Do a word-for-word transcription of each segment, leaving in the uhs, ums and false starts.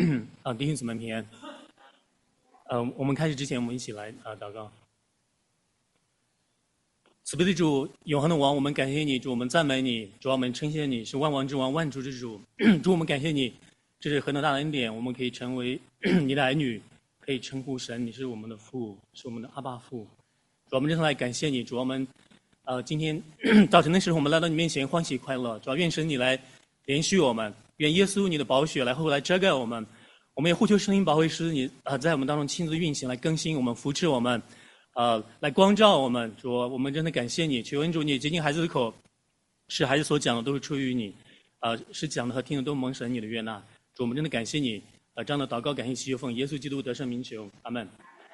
啊，弟兄姊妹平安。呃，我们开始之前，我们一起来啊祷告。慈悲的主，永恒的王，我们感谢你，主，我们赞美你，主，我们称谢你是万王之王，万主之主。主，我们感谢你，这是何等大的恩典，我们可以成为你的儿女，可以称呼神，你是我们的父，是我们的阿爸父。主，我们真的来感谢你，主，我们呃今天早晨的时候，我们来到你面前欢喜快乐。主，愿神你来连续我们，愿耶稣你的宝血来后来遮盖我们。我们也呼求圣灵保惠师你啊、呃，在我们当中亲自运行，来更新我们，扶持我们，呃，来光照我们。主，我们真的感谢你，求恩主你洁净孩子的口，是孩子所讲的都是出于你，呃，是讲的和听的都蒙神你的悦纳。主，我们真的感谢你，呃，这样的祷告感谢祈求奉耶稣基督得胜名求，阿门。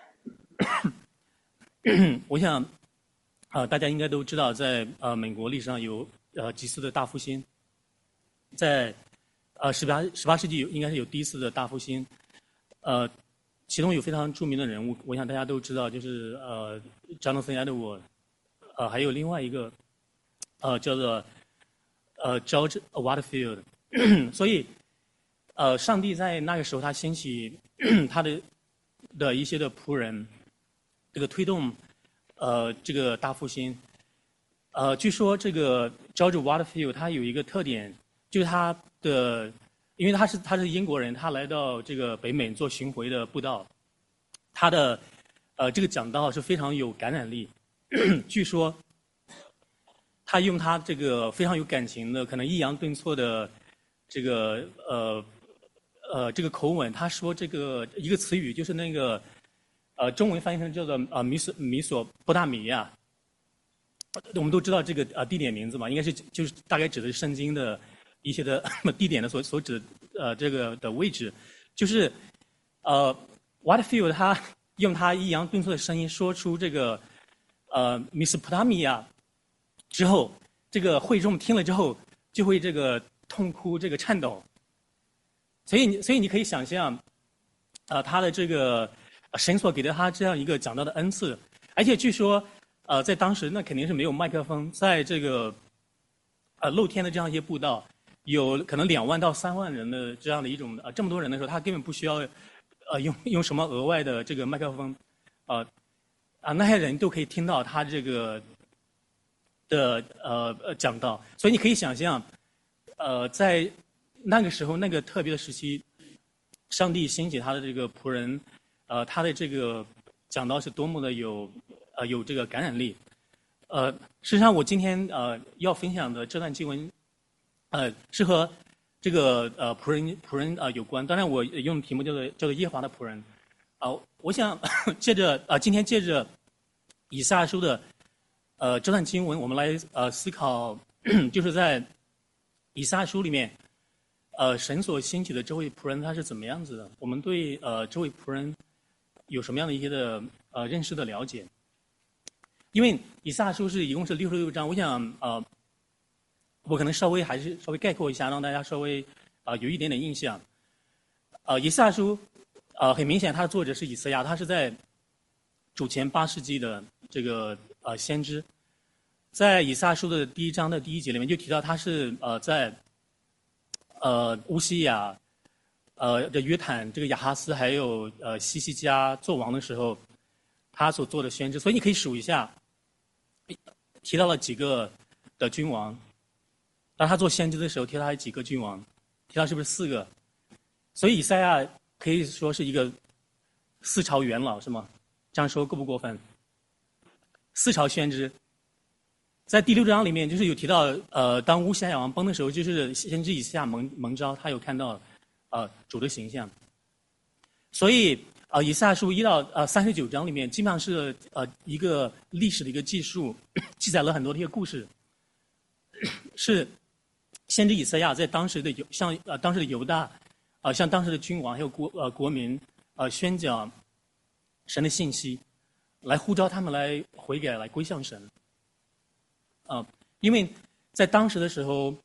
我想，啊、呃，大家应该都知道，在呃美国历史上有呃几次的大复兴，在。呃，十八十八世纪有应该是有第一次的大复兴，呃，其中有非常著名的人物，我想大家都知道，就是呃，Jonathan Edwards，呃，还有另外一个，呃，叫做呃 George Whitefield， 所以，呃，上帝在那个时候他兴起他的的一些的仆人，这个推动呃这个大复兴，呃，据说这个 George Whitefield 他有一个特点，就是他。的，因为他是他是英国人，他来到这个北美做巡回的布道，他的呃这个讲道是非常有感染力。据说他用他这个非常有感情的，可能抑扬顿挫的这个呃呃这个口吻，他说这个一个词语就是那个呃中文翻译成叫做呃米索米索波大米亚。我们都知道这个呃地点名字嘛，应该是就是大概指的是圣经的。一些的地点的所所指呃这个的位置，就是呃 Whitefield 他用他抑扬顿挫的声音说出这个呃 Mesopotamia 之后，这个会众听了之后就会这个痛哭这个颤抖，所以你所以你可以想象，呃他的这个神所给了他这样一个讲道的恩赐，而且据说呃在当时那肯定是没有麦克风，在这个呃露天的这样一些布道。有可能两万到三万人的这样的一种呃这么多人的时候，他根本不需要呃用用什么额外的这个麦克风，呃啊那些人都可以听到他这个的呃呃讲道，所以你可以想象，呃在那个时候那个特别的时期，上帝兴起他的这个仆人，呃他的这个讲道是多么的有呃有这个感染力，呃事实上我今天呃要分享的这段经文。呃，是和这个呃仆人仆人啊、呃、有关。当然，我用的题目叫做叫做耶和华的仆人。啊、呃，我想借着啊、呃、今天借着以赛亚书的呃这段经文，我们来呃思考，就是在以赛亚书里面，呃神所兴起的这位仆人他是怎么样子的？我们对呃这位仆人有什么样的一些的呃认识的了解？因为以赛亚书是一共是六十六章，我想呃。我可能稍微还是稍微概括一下，让大家稍微啊、呃、有一点点印象。呃，以赛亚书，呃，很明显，它的作者是以赛亚，他是在主前八世纪的这个呃先知。在以赛亚书的第一章的第一节里面就提到，他是呃在呃乌西雅、呃的约坦、这个亚哈斯还有呃西西家做王的时候，他所做的先知。所以你可以数一下，提到了几个的君王。当他做先知的时候，提到他几个君王，提到是不是四个？所以以赛亚可以说是一个四朝元老，是吗？这样说过不过分？四朝先知，在第六章里面就是有提到，呃，当乌西雅王崩的时候，就是先知以赛亚蒙蒙召，他有看到呃主的形象。所以呃，以赛亚书一到呃三十九章里面，基本上是呃一个历史的一个记述，记载了很多的一些故事，是。先知以赛亚在当时的犹向呃当时的犹大，啊、呃、向当时的君王还有国呃国民呃宣讲神的信息，来呼召他们来悔改来归向神。啊、呃，因为在当时的时候，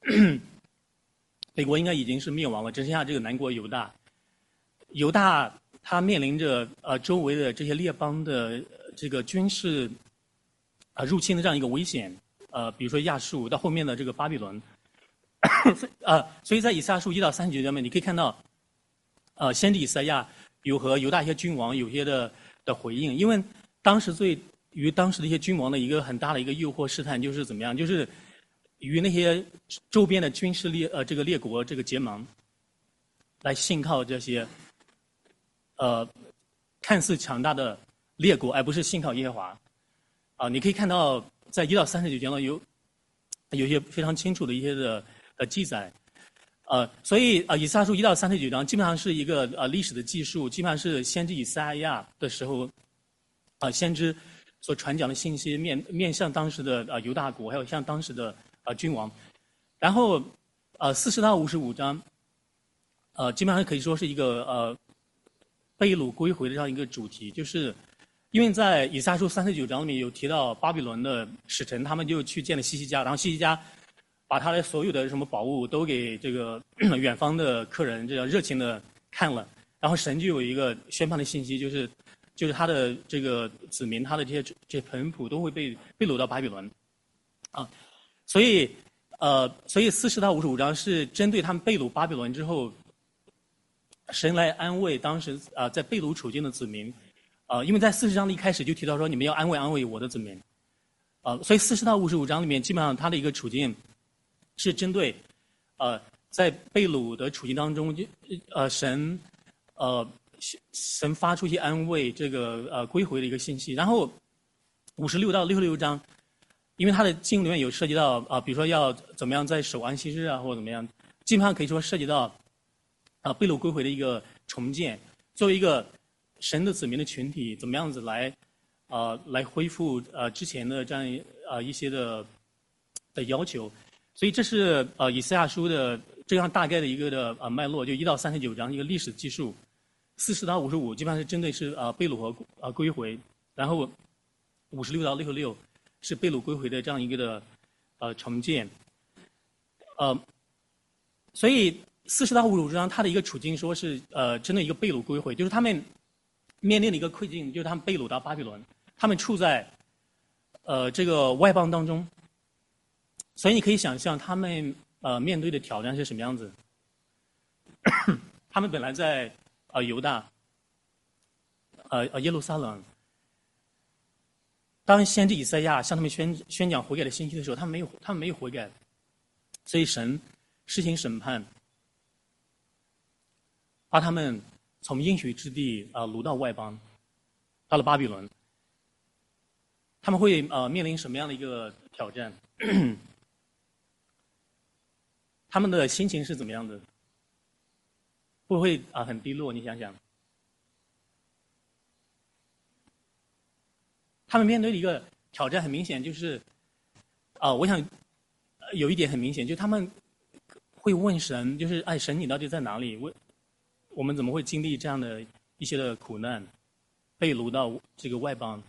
北国应该已经是灭亡了，只剩下这个南国犹大。犹大他面临着呃周围的这些列邦的这个军事啊、呃、入侵的这样一个危险，呃比如说亚述到后面的这个巴比伦。呃，所以在以赛亚书一到三十九章里面，你可以看到， 呃，先知以赛亚有和犹大一些君王有些的的回应，因为当时对于当时的一些君王的一个很大的一个诱惑试探就是怎么样，就是与那些周边的军事列呃这个列国这个结盟，来信靠这些呃看似强大的列国，而不是信靠耶和华。啊、你可以看到在一到三十九节呢有有一些非常清楚的一些的呃记载。呃，所以呃，以赛亚书一到三十九章基本上是一个呃历史的记述，基本上是先知以赛亚的时候，啊、呃，先知所传讲的信息面面向当时的呃犹大国，还有向当时的呃君王。然后呃四十到五十五章，呃，基本上可以说是一个呃被掳归回的这样一个主题，就是因为在以赛亚书三十九章里面有提到巴比伦的使臣，他们就去见了西西家，然后西西家把他的所有的什么宝物都给这个远方的客人这样热情的看了，然后神就有一个宣判的信息，就是就是他的这个子民，他的这些这些臣仆都会被被掳到巴比伦，啊，所以呃，所以四十到五十五章是针对他们被掳巴比伦之后，神来安慰当时啊、呃、在被掳处境的子民，啊、呃，因为在四十章的一开始就提到说你们要安慰安慰我的子民，啊、呃，所以四十到五十五章里面基本上他的一个处境。是针对，呃，在被掳的处境当中，就呃神，呃神发出一些安慰这个呃归回的一个信息。然后五十六到六十六章，因为它的经文里面有涉及到啊、呃，比如说要怎么样在守安息日啊，或者怎么样，基本上可以说涉及到啊、呃、被掳归回的一个重建，作为一个神的子民的群体，怎么样子来呃来恢复呃之前的这样呃一些的的要求。所以这是呃以赛亚书的这样大概的一个的呃脉络，就一到三十九章一个历史记述，四十到五十五基本上是针对是呃被掳和呃归回，然后五十六到六十六是被掳归回的这样一个的呃重建，呃，所以四十到五十五章它的一个处境说是呃针对一个被掳归回，就是他们面临的一个困境，就是他们被掳到巴比伦，他们处在呃这个外邦当中。所以你可以想象他们呃面对的挑战是什么样子。他们本来在呃犹大，呃呃耶路撒冷，当先知以赛亚向他们宣宣讲悔改的信息的时候，他们没有他们没有悔改，所以神施行审判，把他们从应许之地啊、呃、掳到外邦，到了巴比伦。他们会呃面临什么样的一个挑战？他们的心情是怎么样的？会不会啊、呃、很低落？你想想，他们面对的一个挑战很明显，就是啊、呃，我想有一点很明显，就是他们会问神，就是哎，神你到底在哪里？为我们怎么会经历这样的一些的苦难，被掳到这个外邦？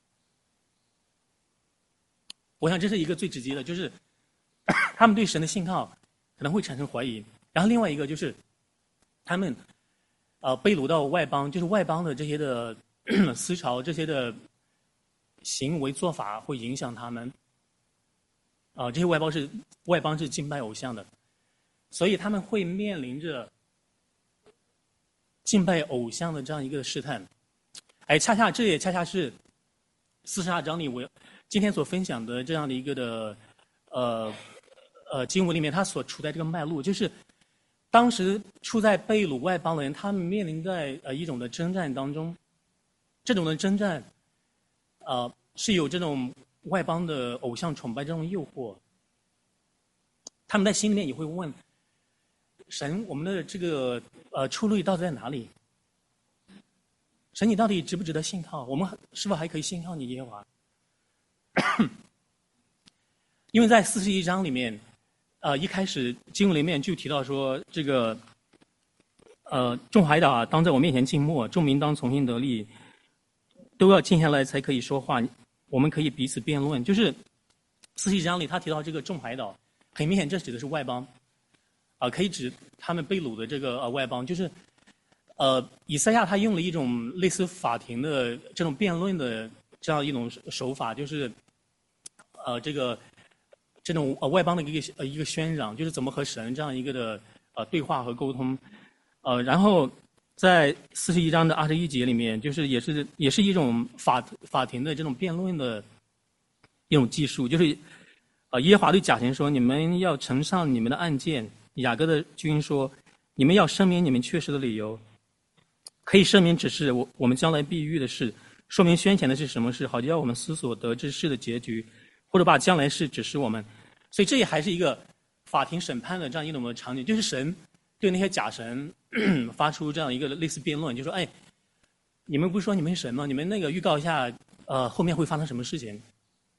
我想这是一个最直接的，就是他们对神的信靠可能会产生怀疑。然后另外一个就是他们呃被掳到外邦，就是外邦的这些的思潮、这些的行为做法会影响他们。啊、呃，这些外邦是外邦是敬拜偶像的，所以他们会面临着敬拜偶像的这样一个试探。哎，恰恰这也恰恰是四十二章里我今天所分享的这样的一个的呃呃经文里面，他所处在这个脉络，就是当时处在被掳外邦的人，他们面临在呃一种的征战当中，这种的征战，呃是有这种外邦的偶像崇拜这种诱惑，他们在心里面也会问神：我们的这个呃出路到底在哪里？神，你到底值不值得信靠？我们是否还可以信靠你耶和华？因为在四十一章里面，呃，一开始经文里面就提到说，这个呃众海岛啊，当在我面前静默，众民当重新得力，都要静下来才可以说话。我们可以彼此辩论。就是四十一章里他提到这个众海岛，很明显这指的是外邦，啊、呃，可以指他们被掳的这个呃外邦，就是。呃，以赛亚他用了一种类似法庭的这种辩论的这样一种手法，就是呃这个这种呃外邦的一个呃一个宣嚷，就是怎么和神这样一个的呃对话和沟通，呃然后在四十一章的二十一节里面，就是也是也是一种法法庭的这种辩论的一种技术，就是呃耶和华对甲神说：“你们要呈上你们的案件。”雅各的君说：“你们要声明你们确实的理由，可以声明只是我我们将来必遇的事，说明先前的是什么事，好叫我们思索得知事的结局，或者把将来事指示我们。”所以这也还是一个法庭审判的这样一种的场景，就是神对那些假神发出这样一个类似辩论，就说：“哎，你们不是说你们是神吗？你们那个预告一下，呃，后面会发生什么事情？”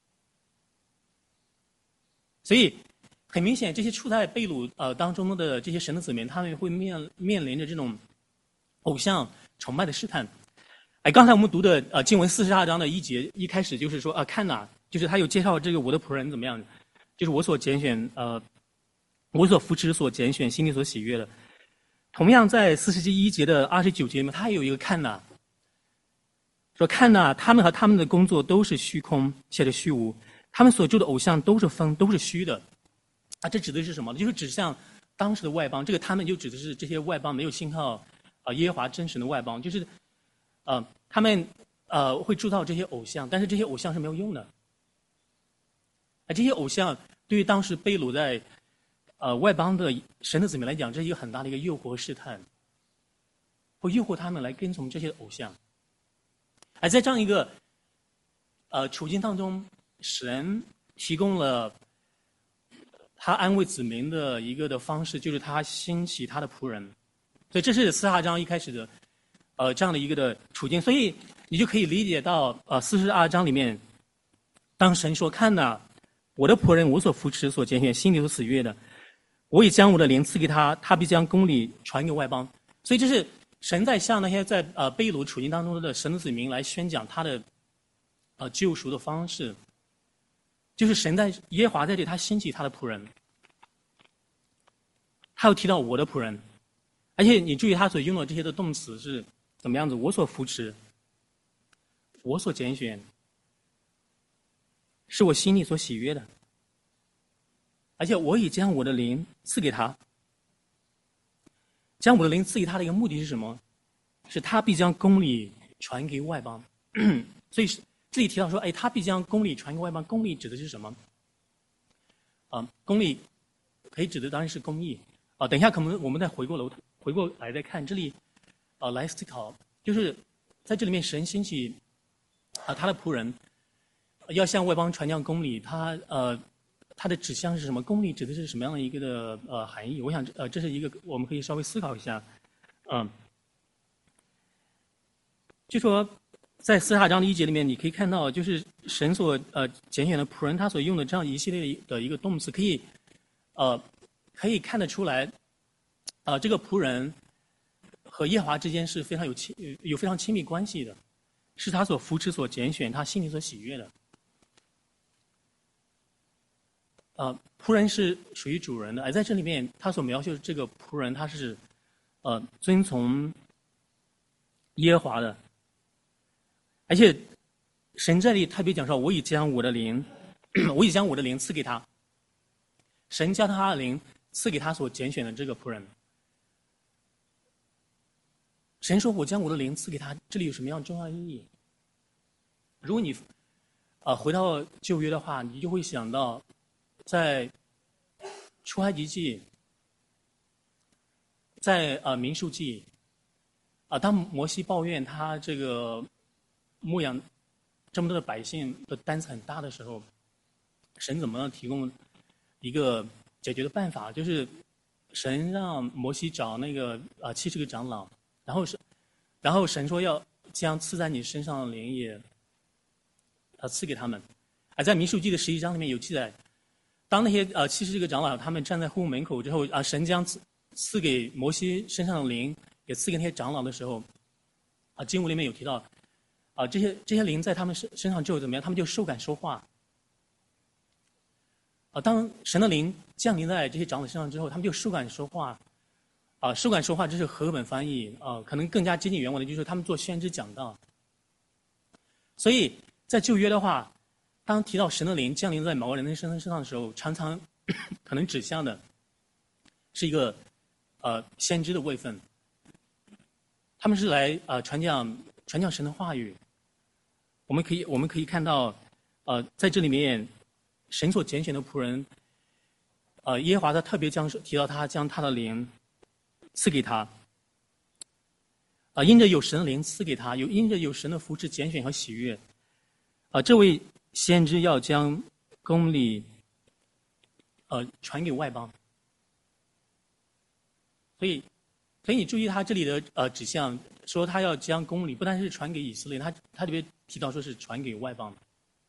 所以很明显，这些处在被掳呃当中的这些神的子民，他们会面面临着这种偶像崇拜的试探。哎，刚才我们读的呃经文四十二章的一节一开始就是说啊，看哪，就是他有介绍这个我的仆人怎么样，就是我所拣选呃。我所扶持、所拣选、心里所喜悦的。同样在四十一节的二十九节里面，他也有一个看呐，说看呐，他们和他们的工作都是虚空，且是虚无，他们所做的偶像都是风，都是虚的。啊，这指的是什么呢？就是指向当时的外邦，这个他们就指的是这些外邦没有信靠啊耶和华真神的外邦，就是呃他们呃会铸造这些偶像，但是这些偶像是没有用的。啊，这些偶像对于当时被掳在呃，外邦的神的子民来讲，这是一个很大的一个诱惑试探，会诱惑他们来跟从这些偶像。而在这样一个呃处境当中，神提供了他安慰子民的一个的方式，就是他兴起他的仆人。所以这是四十二章一开始的呃这样的一个的处境。所以你就可以理解到，呃，四十二章里面，当神说：“看哪，我的仆人，我所扶持、所拣选、心里所喜悦的。”我已将我的灵赐给他，他必将公理传给外邦。所以这是神在向那些在呃被掳处境当中的神的子民来宣讲他的呃救赎的方式，就是神在耶和华在这里他兴起他的仆人，他又提到我的仆人，而且你注意他所用的这些的动词是怎么样子？我所扶持，我所拣选，是我心里所喜悦的。而且我已将我的灵赐给他，将我的灵赐给他的一个目的是什么？是他必将公理传给外邦。所以这里提到说，哎，他必将公理传给外邦。公理指的是什么？啊，公理可以指的当然是公义。啊，等一下可能我们再回过楼回过来再看这里，啊，来思考，就是在这里面神兴起啊他的仆人，要向外邦传讲公理，他呃。它的指向是什么？公理指的是什么样的一个的呃含义？我想呃这是一个我们可以稍微思考一下，嗯，就说在四十二章的一节里面，你可以看到，就是神所呃拣选的仆人，他所用的这样一系列的一个动词，可以呃可以看得出来，啊、呃、这个仆人和耶和华之间是非常有亲有非常亲密关系的，是他所扶持、所拣选、他心里所喜悦的。呃，仆人是属于主人的，而在这里面，他所描述的这个仆人，他是呃遵从耶和华的，而且神这里特别讲说：“我已将我的灵，我已将我的灵赐给他。”神将他的灵赐给他所拣选的这个仆人。神说：“我将我的灵赐给他。”这里有什么样重要意义？如果你呃回到旧约的话，你就会想到。在出埃及记，在呃民数记，啊、呃，当摩西抱怨他这个牧养这么多的百姓的担子很大的时候，神怎么样提供一个解决的办法？就是神让摩西找那个啊七十个长老，然后是，然后神说要将赐在你身上的灵也，啊赐给他们。而在民数记的十一章里面有记载。当那些呃七十个长老他们站在会幕门口之后啊，神将赐赐给摩西身上的灵也赐给那些长老的时候，啊，经文里面有提到，啊，这些这些灵在他们身身上之后怎么样？他们就受感说话。啊，当神的灵降临在这些长老身上之后，他们就受感说话。啊，受感说话这是和本翻译啊，可能更加接近原文的就是他们做先知讲道。所以在旧约的话。当提到神的灵降临在某个人的身身上的时候，常常可能指向的是一个呃先知的位分。 他们是来呃传讲传讲神的话语。我们可以我们可以看到，呃，在这里面，神所拣选的仆人，呃，耶和华他特别将提到他将他的灵赐给他，啊、呃，因着有神的灵赐给他，有因着有神的扶持拣选和喜悦，啊、呃，这位先知要将公理，呃，传给外邦。所以，所以你注意他这里的呃指向，说他要将公理不单是传给以色列，他他这边提到说是传给外邦的。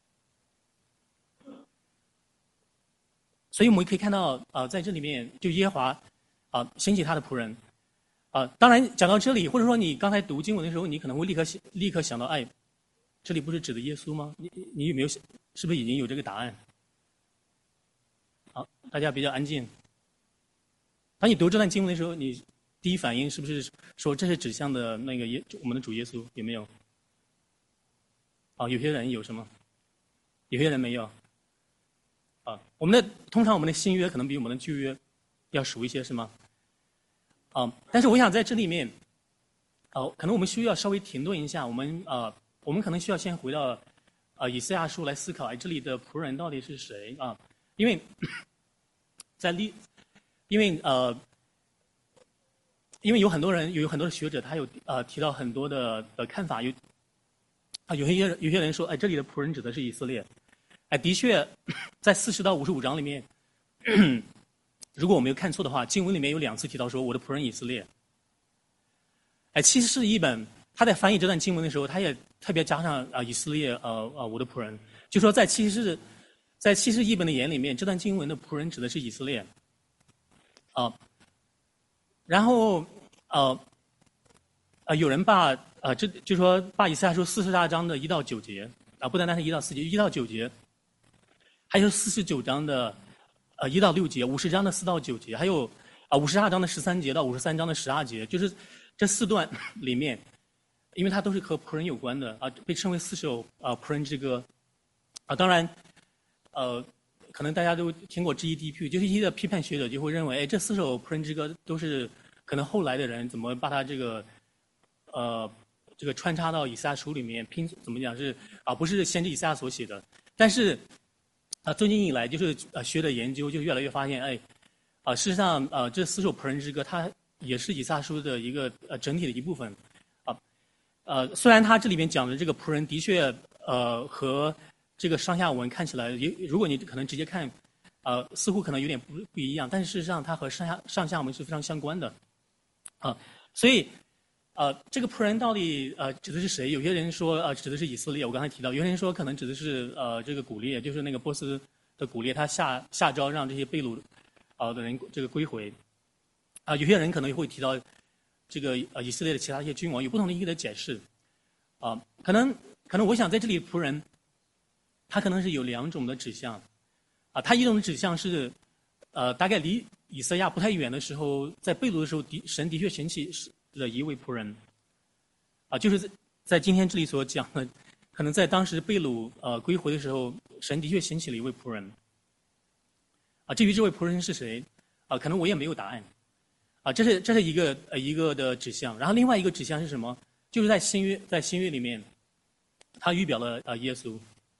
所以我们可以看到，呃，在这里面就耶和华啊、呃、兴起他的仆人，啊、呃，当然讲到这里，或者说你刚才读经文的时候，你可能会立刻立刻想到，哎，这里不是指的耶稣吗？你你有没有是不是已经有这个答案？好，大家比较安静。当你读这段经文的时候，你第一反应是不是说这是指向的那个耶我们的主耶稣？有没有？啊，有些人有什么？有些人没有。啊，我们的通常我们的新约可能比我们的旧约要熟一些，是吗？啊，但是我想在这里面，哦、可能我们需要稍微停顿一下，我们啊、我们可能需要先回到啊、以赛亚书来思考，哎，这里的仆人到底是谁啊？因为在历因为呃，因为有很多人，有很多的学者，他有呃提到很多的的看法，有啊，有些人有些人说，哎，这里的仆人指的是以色列，哎，的确，在四十到五十五章里面，如果我没有看错的话，经文里面有两次提到说我的仆人以色列。哎，七十士译本他在翻译这段经文的时候，他也特别加上啊、呃、以色列呃呃我的仆人，就说在七十士在七十译本的眼里面，这段经文的仆人指的是以色列。啊、呃，然后呃呃，有人把呃这就说把以赛亚书四十大章的一到九节啊、呃，不单单是一到四节，一到九节，还有四十九章的呃一到六节，五十章的四到九节，还有啊五十二章的十三节到五十三章的十二节，就是这四段里面，因为它都是和仆人有关的啊、呃，被称为四首啊、呃、仆人之歌啊、呃，当然呃。可能大家都听过 G E D P， 就是一些的批判学者就会认为，哎，这四首仆人之歌都是可能后来的人怎么把它这个，呃，这个穿插到以赛亚书里面拼，怎么讲是啊，不是先知以赛亚所写的。但是啊，最近以来就是呃学的研究就越来越发现，哎，啊，事实上啊，这四首仆人之歌它也是以赛亚书的一个呃整体的一部分，啊，呃，虽然它这里面讲的这个仆人的确呃和这个上下文看起来，如果你可能直接看，呃，似乎可能有点不不一样，但是事实上它和上下上下文是非常相关的，啊，所以，呃，这个仆人到底呃指的是谁？有些人说呃指的是以色列，我刚才提到，有些人说可能指的是呃这个古列，就是那个波斯的古列，他下下诏让这些被掳啊的人这个归回，啊，有些人可能会提到这个呃以色列的其他一些君王，有不同的一个的解释，啊，可能可能我想在这里仆人。它可能是有两种的指向，啊，它一种的指向是，呃，大概离以赛亚不太远的时候，在被掳的时候，的神的确兴起了一位仆人，啊，就是在在今天这里所讲的，可能在当时被掳呃归回的时候，神的确兴起了一位仆人，啊，至于这位仆人是谁，啊，可能我也没有答案，啊，这是这是一个呃一个的指向，然后另外一个指向是什么？就是在新约在新约里面，它预表了呃耶稣。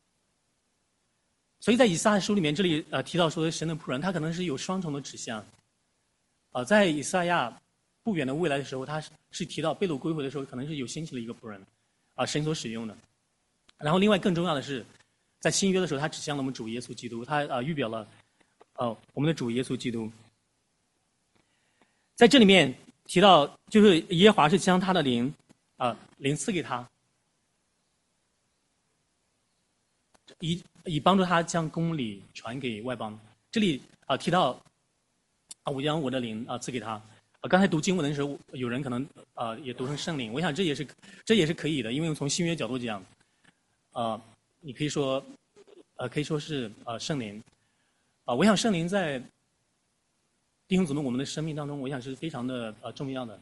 所以在以赛亚书里面，这里呃提到说神的仆人，他可能是有双重的指向。啊、呃，在以赛亚不远的未来的时候，他是提到被掳归回的时候，可能是有兴起了一个仆人，啊、呃，神所使用的。然后另外更重要的是，在新约的时候，他指向了我们主耶稣基督，他啊、呃、预表了，呃我们的主耶稣基督。在这里面提到，就是耶和华是将他的灵啊、呃、灵赐给他。以以帮助他将公理传给外邦。这里啊、呃、提到啊，我将我的灵啊、呃、赐给他。啊，刚才读经文的时候，有人可能啊、呃、也读成圣灵，我想这也是这也是可以的，因为从新约角度讲，啊、呃，你可以说呃可以说是呃圣灵。啊、呃，我想圣灵在弟兄姊妹我们的生命当中，我想是非常的呃重要的。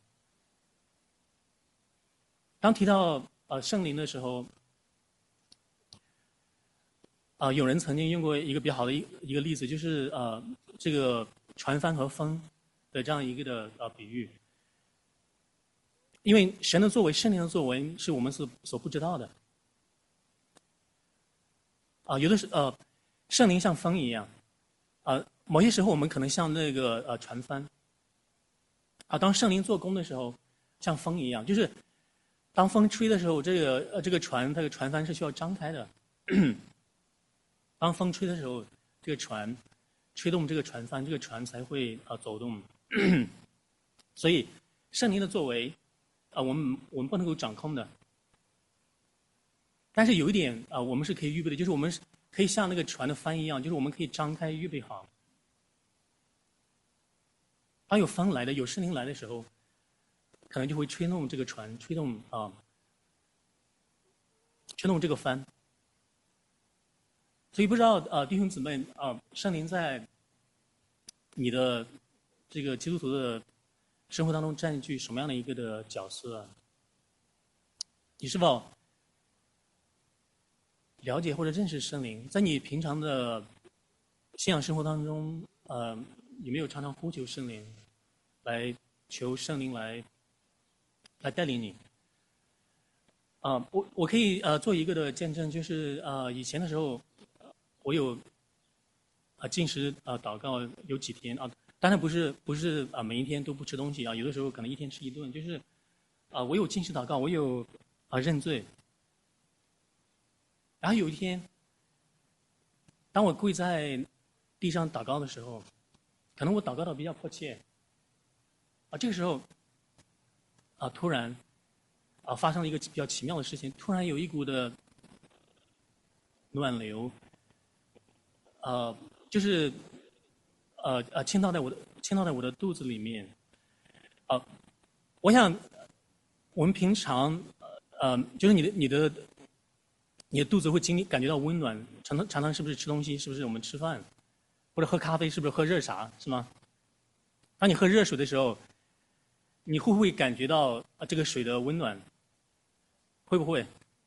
当提到呃圣灵的时候。啊、呃，有人曾经用过一个比较好的一一个例子，就是呃，这个船帆和风的这样一个的呃比喻。 因为神的作为、圣灵的作为是我们所所不知道的。啊，有的时呃，圣灵像风一样，啊，某些时候我们可能像那个呃船帆，啊，当圣灵做工的时候，像风一样，就是当风吹的时候，这个呃这个船这个船帆是需要张开的。当风吹的时候，这个船吹动这个船帆，这个船才会啊、呃、走动。所以圣灵的作为，啊、呃、我们我们不能够掌控的。但是有一点啊、呃，我们是可以预备的，就是我们可以像那个船的帆一样，就是我们可以张开预备好。当有风来的、有圣灵来的时候，可能就会吹动这个船，吹动啊、呃，吹动这个帆。所以不知道啊、呃，弟兄姊妹啊、呃，圣灵在你的这个基督徒的生活当中占据什么样的一个的角色？你是否了解或者认识圣灵？在你平常的信仰生活当中，呃，有没有常常呼求圣灵，来求圣灵来来带领你？啊、呃，我我可以呃做一个的见证，就是呃以前的时候，我有啊、呃、进食啊、呃、祷告有几天啊，当然不是不是啊、呃、每一天都不吃东西啊，有的时候可能一天吃一顿，就是啊、呃、我有进食祷告，我有啊、呃、认罪。然后有一天，当我跪在地上祷告的时候，可能我祷告的比较迫切，啊，这个时候，啊，突然，啊，发生了一个比较奇妙的事情，突然有一股的暖流，呃，就是，呃呃，倾倒在我的倾倒在我的肚子里面，啊，我想，我们平常，呃，就是你的你的。你的肚子会经历感觉到温暖，常常常常是不是吃东西？是不是我们吃饭，或者喝咖啡？是不是喝热茶？是吗？当你喝热水的时候，你会不会感觉到啊这个水的温暖？会不会？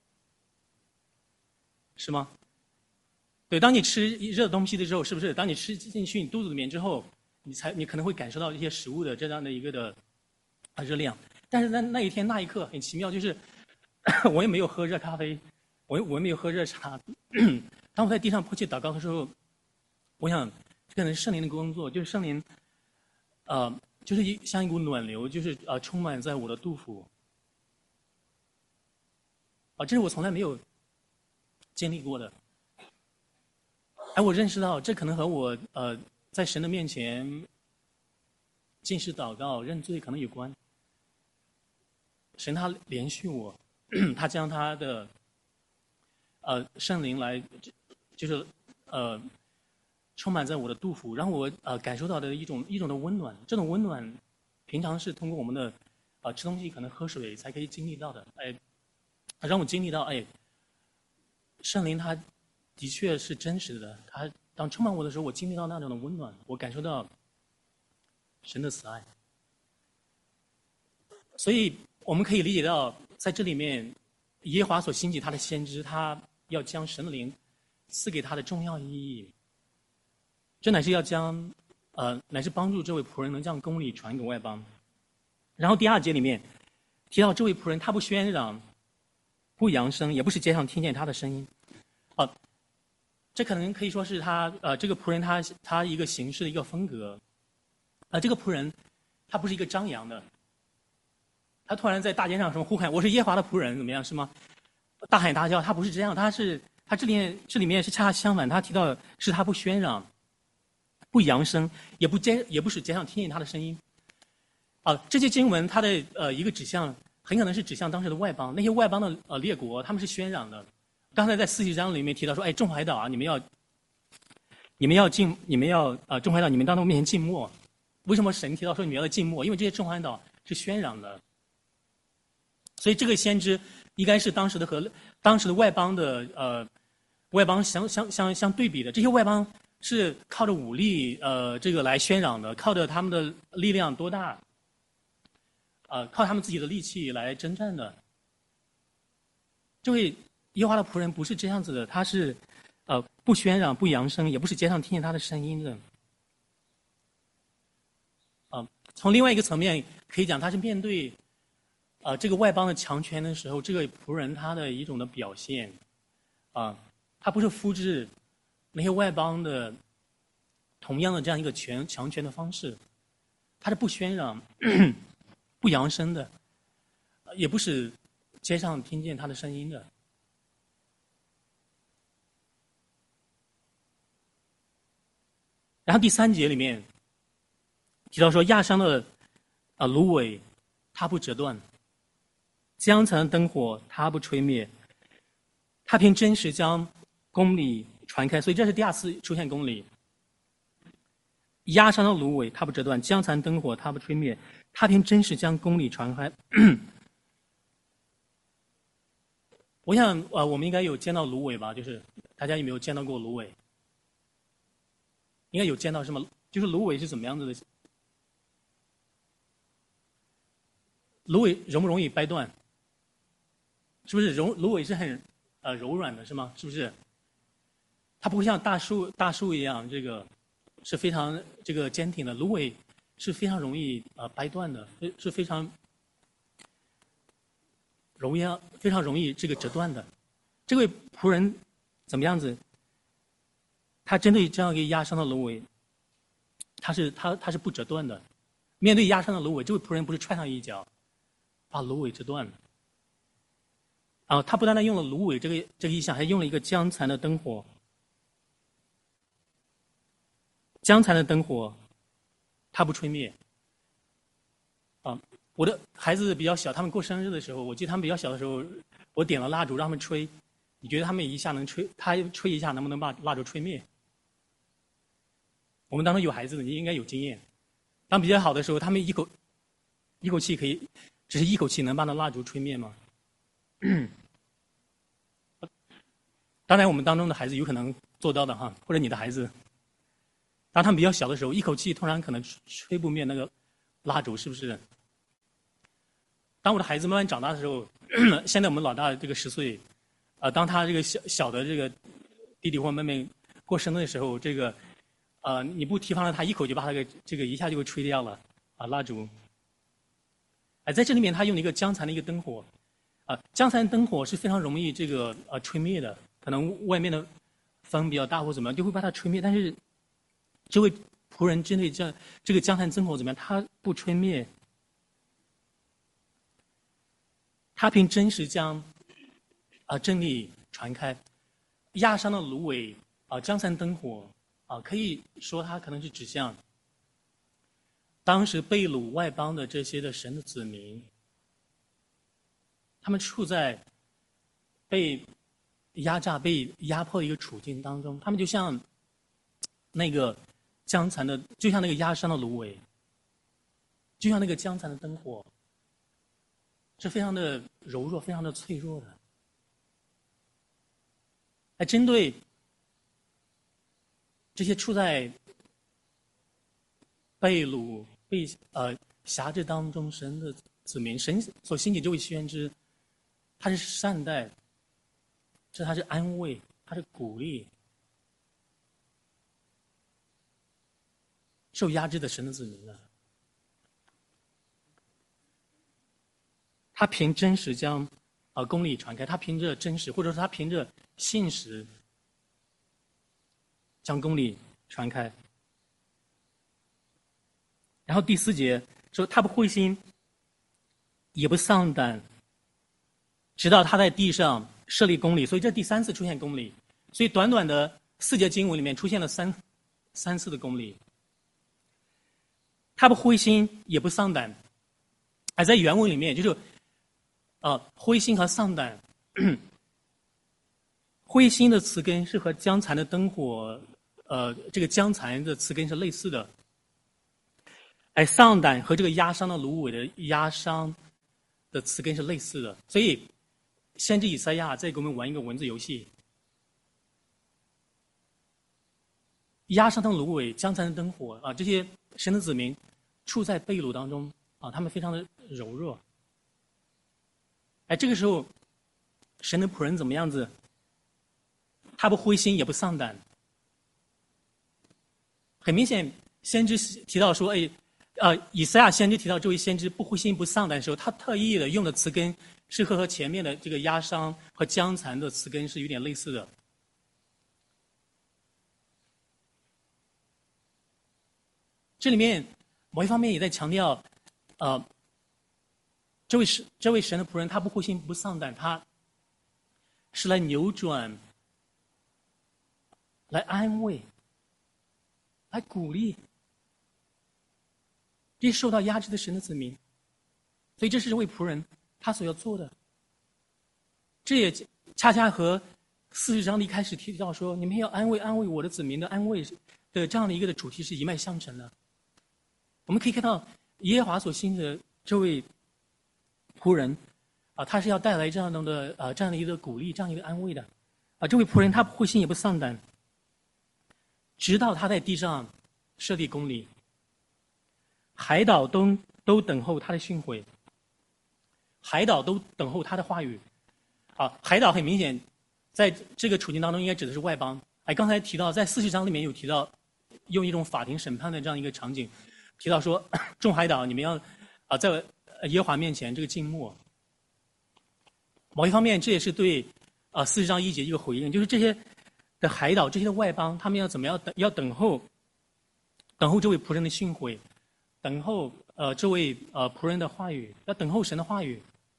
是吗？对，当你吃热东西的时候，是不是？当你吃进去你肚子里面之后，你才你可能会感受到一些食物的这样的一个的啊热量。但是在那一天那一刻很奇妙，就是我也没有喝热咖啡。我我没有喝热茶。当我在地上迫切祷告的时候，我想，这可能是圣灵的工作，就是圣灵，呃，就是一像一股暖流，就是呃充满在我的肚腹。啊，这是我从来没有经历过的。哎，我认识到这可能和我呃在神的面前进食祷告认罪可能有关。神他连续我，他将他的。呃，圣灵来，就是呃，充满在我的肚腹，让我呃感受到的一种一种的温暖。这种温暖，平常是通过我们的啊、呃、吃东西，可能喝水才可以经历到的。哎，让我经历到，哎，圣灵他的确是真实的。他当充满我的时候，我经历到那种的温暖，我感受到神的慈爱。所以我们可以理解到，在这里面，耶和华所兴起他的先知，他要将神的灵赐给他的重要意义，这乃是要将呃，乃是帮助这位仆人能将公理传给外邦。然后第二节里面提到这位仆人，他不喧嚷，不扬声，也不是街上听见他的声音。啊、呃，这可能可以说是他呃这个仆人他他一个行事的一个风格。啊、呃，这个仆人他不是一个张扬的，他突然在大街上什么呼喊我是耶和华的仆人怎么样是吗？大喊大叫，他不是这样，他是他这里面这里面是恰恰相反，他提到是他不喧嚷，不扬声，也不街也不使街上听见他的声音。啊，这些经文它的呃一个指向，很可能是指向当时的外邦，那些外邦的呃列国，他们是喧嚷的。刚才在四十章里面提到说，哎，众海岛啊，你们要你们要静，你们要呃众海岛，你们当他们面前静默。为什么神提到说你们要静默？因为这些众海岛是喧嚷的。所以这个先知应该是当时的和当时的外邦的呃外邦相相相相对比的，这些外邦是靠着武力呃这个来喧嚷的，靠着他们的力量多大，呃靠他们自己的力气来征战的。这位耶和华的仆人不是这样子的，他是呃不喧嚷不扬声，也不是街上听见他的声音的。啊、呃，从另外一个层面可以讲，他是面对呃这个外邦的强权的时候，这个仆人他的一种的表现，啊、呃，他不是复制那些外邦的同样的这样一个权强权的方式，他是不喧嚷、不扬声的，也不使街上听见他的声音的。然后第三节里面提到说，亚商的啊芦苇它不折断，江残的灯火它不吹灭，它凭真实将公理传开。所以这是第二次出现公理。压伤的芦苇它不折断，江残灯火它不吹灭，它凭真实将公理传开。我想呃我们应该有见到芦苇吧，就是大家有没有见到过芦苇？应该有见到什么？就是芦苇是怎么样子的？芦苇容不容易掰断？是不是柔芦苇是很呃柔软的，是吗？是不是？它不会像大树大树一样，这个是非常这个坚挺的。芦苇是非常容易呃掰断的，是非常容易非常容易这个折断的。这位仆人怎么样子？他针对这样一个压伤的芦苇，他是他他是不折断的。面对压伤的芦苇，这位仆人不是踹上一脚，把芦苇折断了。啊，他不单单用了芦苇这个这个意象，还用了一个江残的灯火。江残的灯火，它不吹灭。啊，我的孩子比较小，他们过生日的时候，我记得他们比较小的时候，我点了蜡烛让他们吹。你觉得他们一下能吹？他吹一下能不能把蜡烛吹灭？我们当中有孩子的，你应该有经验。当比较好的时候，他们一口一口气可以，只是一口气能把那蜡烛吹灭吗？当然，我们当中的孩子有可能做到的哈，或者你的孩子，当他们比较小的时候，一口气通常可能吹不灭那个蜡烛，是不是？当我的孩子慢慢长大的时候，现在我们老大这个十岁，啊、呃，当他这个小小的这个弟弟或妹妹过生日的时候，这个呃，你不提防了他，一口就把他给这个一下就给吹掉了啊，蜡烛。哎，在这里面他用了一个江残的一个灯火，啊，江残灯火是非常容易这个呃吹灭的。可能外面的风比较大或怎么样，就会把它吹灭。但是这位仆人针对这这个江残灯火怎么样？他不吹灭，他凭真实将啊、呃、真理传开。压伤的芦苇啊、呃，江残灯火啊、呃，可以说它可能是指向当时被掳外邦的这些的神的子民，他们处在被压榨、被压迫的一个处境当中，他们就像那个江残的，就像那个压伤的芦苇，就像那个江残的灯火，是非常的柔弱、非常的脆弱的。来针对这些处在被掳、被呃辖制当中神的子民，神所兴起这位先知，他是善待。是他是安慰，他是鼓励受压制的神的子民的。他凭真实将啊、呃、公理传开，他凭着真实，或者说他凭着信实将公理传开。然后第四节说，他不灰心，也不丧胆，直到他在地上设立公理。所以这第三次出现公理，所以短短的四节经文里面出现了三三次的公理。他不灰心，也不丧胆，而在原文里面就是，呃，灰心和丧胆，灰心的词根是和江残的灯火，呃，这个江残的词根是类似的，而丧胆和这个压伤的芦苇的压伤的词根是类似的，所以。先知以赛亚在给我们玩一个文字游戏，压伤的芦苇、江残的灯火啊，这些神的子民处在被掳当中啊，他们非常的柔弱。哎，这个时候，神的仆人怎么样子？他不灰心，也不丧胆。很明显，先知提到说，哎， 呃，以赛亚先知提到这位先知不灰心不丧胆的时候，他特意的用的词根是和和前面的这个压伤和僵残的词根是有点类似的。这里面某一方面也在强调，呃，这位神这位神的仆人，他不灰心不丧胆，他是来扭转、来安慰、来鼓励这些受到压制的神的子民。所以这是这位仆人他所要做的。这也恰恰和四十章的一开始提到说，你们要安慰安慰我的子民的安慰的这样的一个的主题是一脉相承的。我们可以看到耶和华所兴的这位仆人啊，他是要带来这样的啊这样的一个鼓励，这样一个安慰的啊。这位仆人他不灰心也不丧胆，直到他在地上设立公理，海岛都都等候他的训诲，海岛都等候他的话语啊。海岛很明显在这个处境当中应该指的是外邦。哎，刚才提到在四十章里面有提到用一种法庭审判的这样一个场景，提到说众海岛你们要啊在耶和华面前这个静默。某一方面这也是对啊四十章一节一个回应，就是这些的海岛这些的外邦他们要怎么样等要等候等候这位仆人的训诲，等候呃这位呃仆人的话语，要等候神的话语。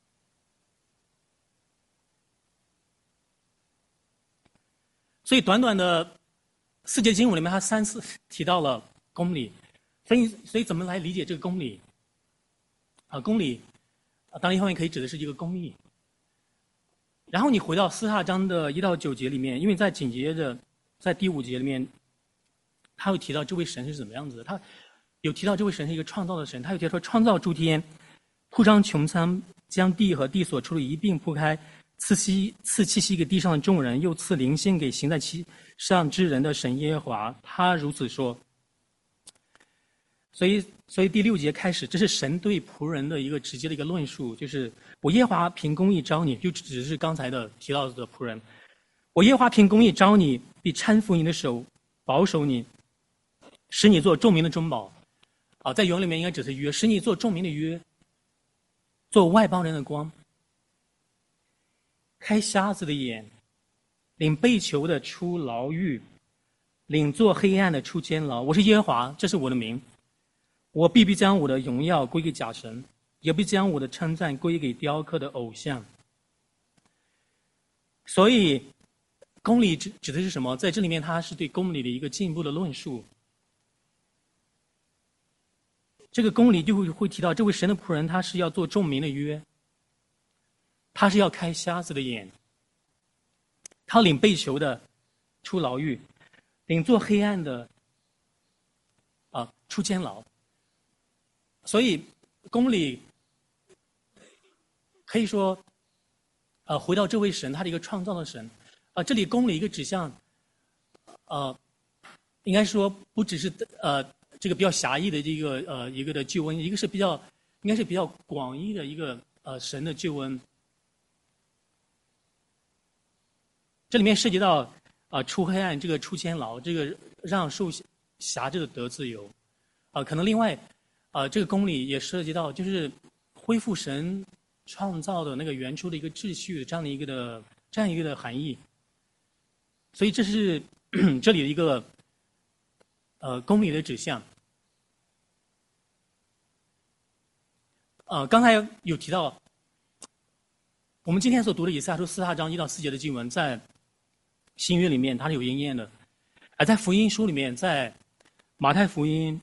所以短短的四节经文里面，他三次提到了公理，所以所以怎么来理解这个公理？啊，公理啊，当然一方面可以指的是一个公义。然后你回到四十二章的一到九节里面，因为在紧接着在第五节里面，他会提到这位神是怎么样子的。他有提到这位神是一个创造的神，他有提到说创造诸天，铺张穹苍，将地和地所出的一并铺开，赐息赐气息给地上的众人，又赐灵性给行在其上之人的神耶和华。他如此说。所以，所以第六节开始，这是神对仆人的一个直接的一个论述，就是我耶和华凭公义招你，就只是刚才的提到的仆人。我耶和华凭公义招你，必搀扶你的手，保守你，使你做众民的中保。啊，在原文里面应该只是约，使你做众民的约，做外邦人的光，开瞎子的眼，领被囚的出牢狱，领做黑暗的出监牢。我是耶和华，这是我的名。我必必将我的荣耀归给假神，也必将我的称赞归给雕刻的偶像。所以公理指指的是什么？在这里面它是对公理的一个进一步的论述。这个公理就会会提到这位神的仆人，他是要做众民的约，他是要开瞎子的眼，他领被囚的出牢狱，领做黑暗的啊出监牢。所以公理可以说呃回到这位神他的一个创造的神啊、呃、这里公理一个指向呃应该说不只是呃这个比较狭义的这个呃一个的救恩，一个是比较应该是比较广义的一个呃神的救恩。这里面涉及到啊、呃、出黑暗，这个出监牢，这个让受辖制的得自由啊、呃、可能另外啊、呃，这个公理也涉及到，就是恢复神创造的那个原初的一个秩序，这样的一个的这样一个的含义。所以这是这里的一个呃公理的指向。呃，刚才有提到，我们今天所读的以赛亚书四十二章一到四节的经文，在新约里面它是有应验的，而在福音书里面，在马太福音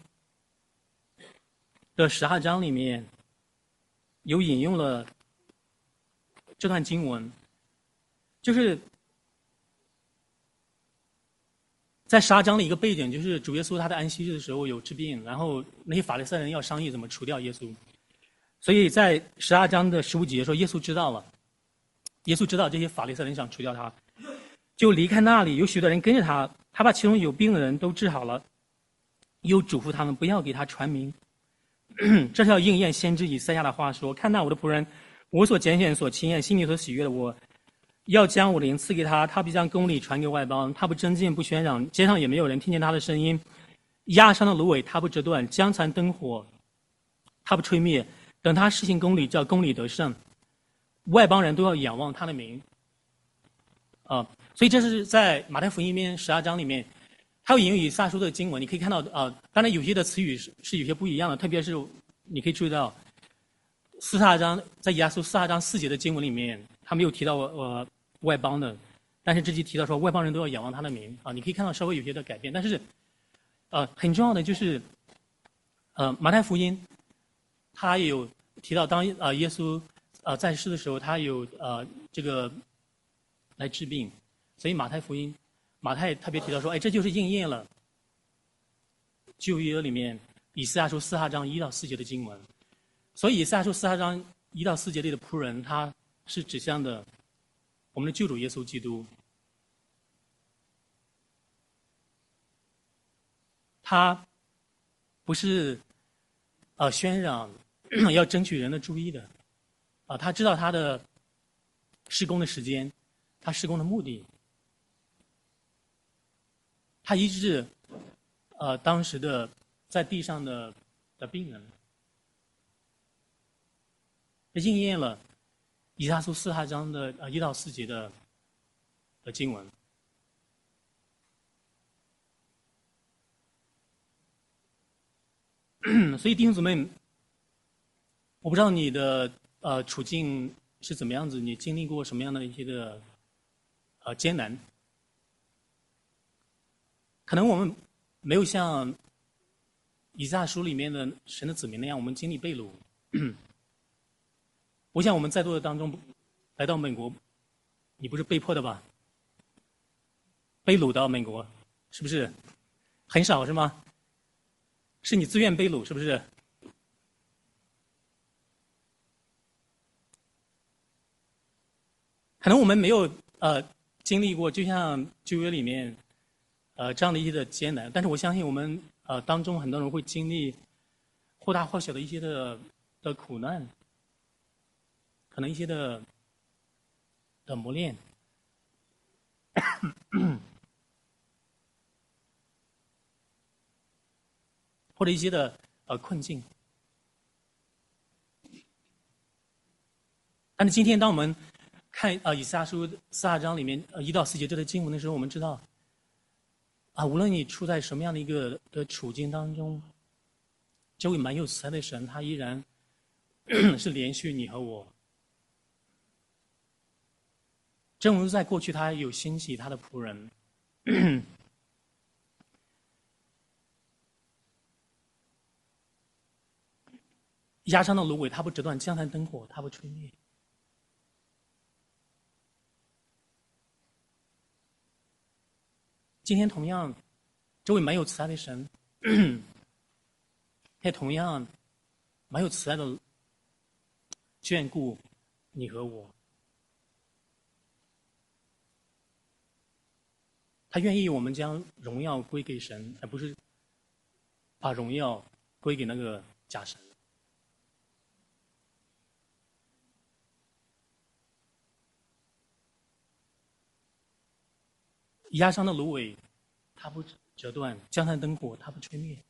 的十二章里面有引用了这段经文，就是在十二章的一个背景，就是主耶稣他在安息日的时候有治病，然后那些法利赛人要商议怎么除掉耶稣，所以在十二章的十五节说耶稣知道了，耶稣知道这些法利赛人想除掉他，就离开那里，有许多人跟着他，他把其中有病的人都治好了，又嘱咐他们不要给他传名。这是要应验先知以赛亚的话说，看到我的仆人，我所拣选所亲验心里所喜悦的，我要将我的灵赐给他，他必将公理传给外邦，他不争竞不喧嚷，街上也没有人听见他的声音，压伤的芦苇他不折断，将残灯火他不吹灭。等他施行公理，叫公理得胜，外邦人都要仰望他的名。啊，所以这是在马太福音里面十二章里面，他有引用以撒书的经文，你可以看到啊，当然有些的词语是是有些不一样的，特别是你可以注意到四十二章在以撒书四十二章四节的经文里面，他没有提到呃外邦的，但是这里提到说外邦人都要仰望他的名啊，你可以看到稍微有些的改变，但是呃很重要的就是呃马太福音他也有提到当啊、呃、耶稣呃在世的时候，他有呃这个来治病，所以马太福音马太特别提到说，哎，这就是应验了旧约里面以赛亚书四十二章一到四节的经文。所以以赛亚书四十二章一到四节里的仆人，他是指向的我们的救主耶稣基督。他不是呃宣嚷要争取人的注意的啊、呃，他知道他的施工的时间，他施工的目的，他医治呃当时的在地上的的病人，应验了以赛亚书四十二章的呃一到四节的的经文。所以弟兄姊妹，我不知道你的呃处境是怎么样子，你经历过什么样的一些的呃艰难？可能我们没有像以赛亚书里面的神的子民那样，我们经历被掳。我想我们在座的当中，来到美国，你不是被迫的吧？被掳到美国，是不是？很少是吗？是你自愿被掳，是不是？可能我们没有呃经历过，就像旧约里面呃这样的一些的艰难，但是我相信我们呃当中很多人会经历或大或小的一些的的苦难，可能一些的的磨练。或者一些的呃困境，但是今天当我们看啊、呃、以赛亚书四二章里面呃一到四节这个经文的时候，我们知道啊，无论你处在什么样的一个的处境当中，这位蛮有慈爱的神，他依然是连续你和我。正如在过去，他有兴起他的仆人。压伤的芦苇，它不折断；江潭灯火，它不吹灭。今天同样，这位蛮有慈爱的神，也同样蛮有慈爱的眷顾你和我。他愿意我们将荣耀归给神，而不是把荣耀归给那个假神。压伤的芦苇，它不折断；江潭灯火，它不吹灭。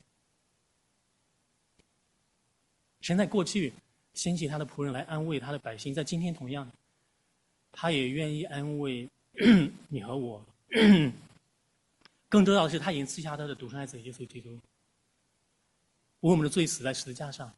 神在过去兴起他的仆人来安慰他的百姓，在今天同样，他也愿意安慰你和我。更重要的是，他已经赐下他的独生爱子耶稣基督，为我们的罪死在十字架上。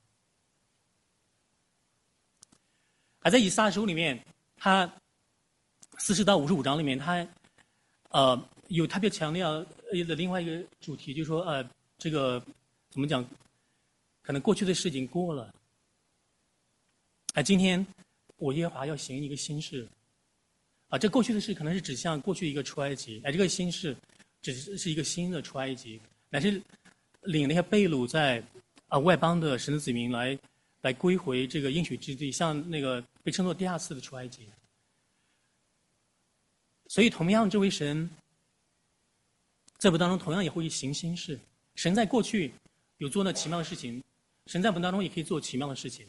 而在以赛亚书里面，他四十到五十五章里面，他呃有特别强调的另外一个主题，就是说呃这个怎么讲？可能过去的事情过了，哎，今天我耶和华要行一个新事。啊，这过去的事可能是指向过去一个出埃及，哎，这个新事只是是一个新的出埃及，乃是领那些被掳在啊外邦的神的子民来来归回这个应许之地，像那个被称作第二次的出埃及。所以，同样这位神在我们当中同样也会行新事。神在过去有做那奇妙的事情，神在我们当中也可以做奇妙的事情。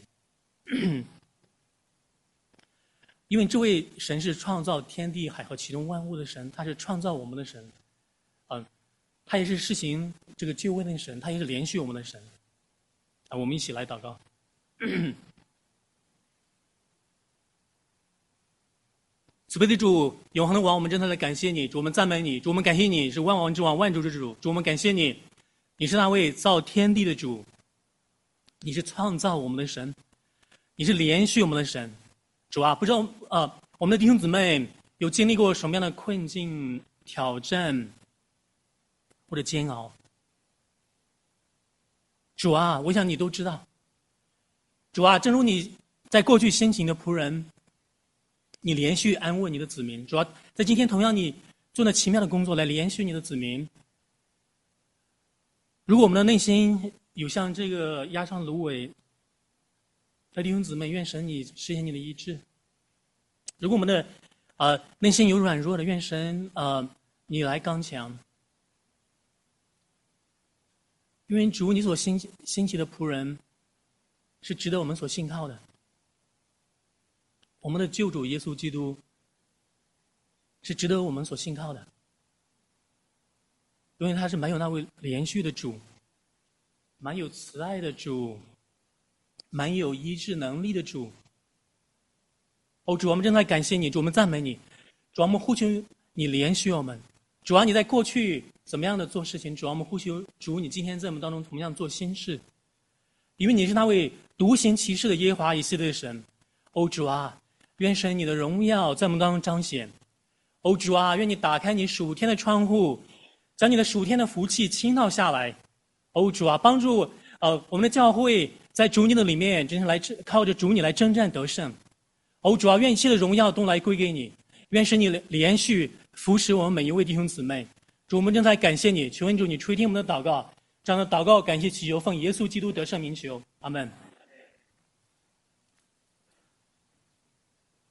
因为这位神是创造天地海和其中万物的神，他是创造我们的神，啊、呃，他也是施行这个救恩的神，他也是连续我们的神。啊，我们一起来祷告。 慈悲的主，永恒的王，我们真的来感谢你，主，我们赞美你，主，我们感谢你是万王之王，万主之主，主，我们感谢你，你是那位造天地的主，你是创造我们的神，你是连续我们的神，主啊，不知道呃，我们的弟兄姊妹有经历过什么样的困境、挑战或者煎熬？主啊，我想你都知道。主啊，正如你在过去先行的仆人，你连续安慰你的子民。主啊，在今天同样你做那奇妙的工作来连续你的子民。如果我们的内心有像这个压伤芦苇的弟兄姊妹，愿神你实现你的医治。如果我们的呃内心有软弱的，愿神呃你来刚强。因为主你所兴兴起的仆人是值得我们所信靠的。我们的救主耶稣基督是值得我们所信靠的，因为他是蛮有那位连续的主，蛮有慈爱的主，蛮有医治能力的主。哦，主，我们真的感谢你，主，我们赞美你，主，我们呼求你连续我们。主啊，你在过去怎么样的做事情？主啊，我们呼求主，你今天在我们当中怎么样做新事？因为你是那位独行其事的耶和华以色列的神。哦，主啊，愿神你的荣耀在我们当中彰显。哦，主啊，愿你打开你属天的窗户，将你的属天的福气倾倒下来。哦，主啊，帮助呃我们的教会在主你的里面，真是来靠着主你来征战得胜。哦，主啊，愿一切的荣耀都来归给你。愿神你连续扶持我们每一位弟兄姊妹。主，我们正在感谢你，求恩主你垂听我们的祷告，这样的祷告感谢祈求奉耶稣基督得胜名求，阿们。